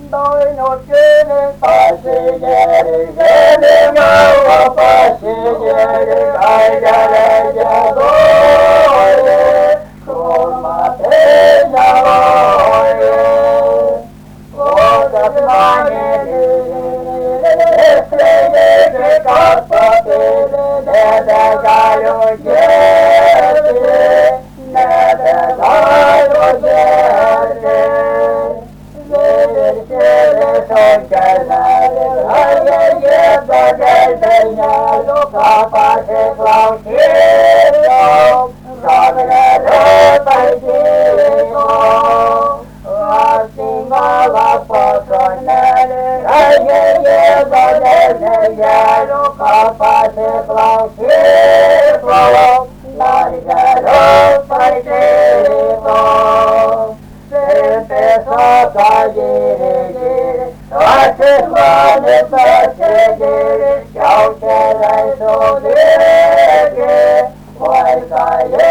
đôi nốt kia ta sẽ ghé ngao ta sẽ ghé ai ra đây ra đôi con mà thế nhau có đất mà nghe để có ta để ra rồi Hãy subscribe cho kênh Ghiền Mì Gõ để không bỏ lỡ